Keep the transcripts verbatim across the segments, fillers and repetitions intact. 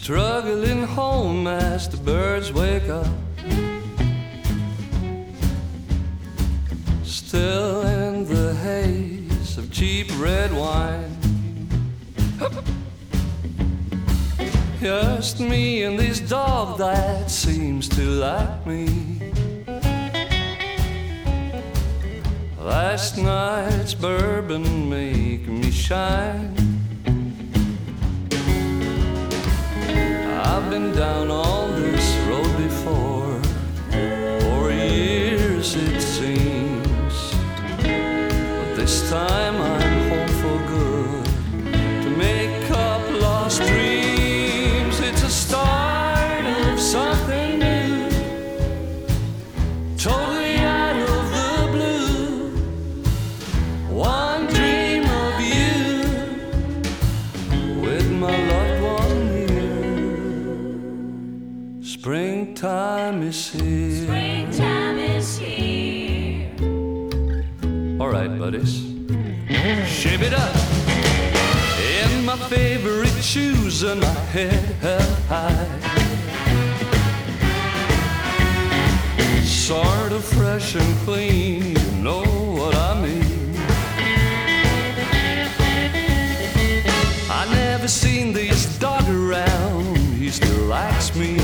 struggling home as the birds wake up, still in the haze of cheap red wine. Just me and this dog that seems to like me. Last night's bourbon make me shine. I've been down on this road before, for years it seems, but this time I'm home for good to make up lost dreams. It's a start of something new, totally out of the blue. One dream of you with my loved one near. Springtime is here. Springtime is here. All right, buddies, shape it up. In my favorite shoes and my head held high, sort of fresh and clean, you know what I mean. I never seen this dog around, he still likes me.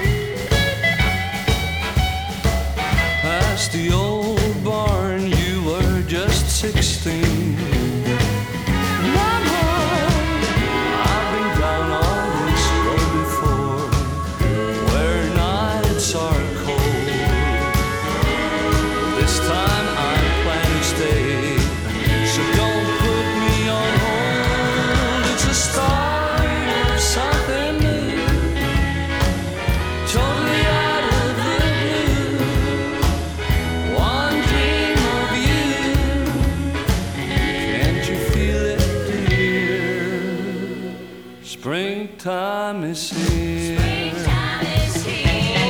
Past the old barn, you were just sixteen. Springtime is here. Springtime is here.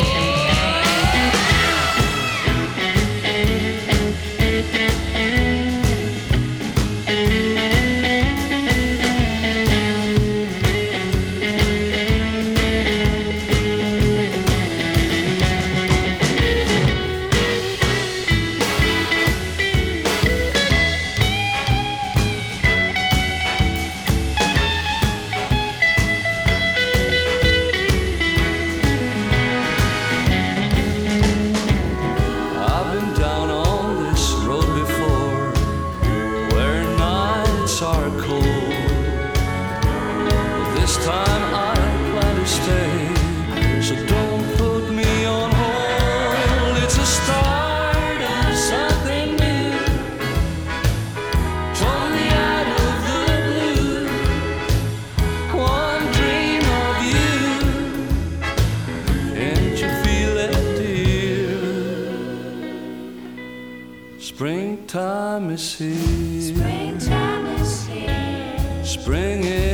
This time I plan to stay, so don't put me on hold. It's a start of something new, totally out of the blue. One dream of you, can't you feel it, dear? Springtime is here. Springtime is here. Spring is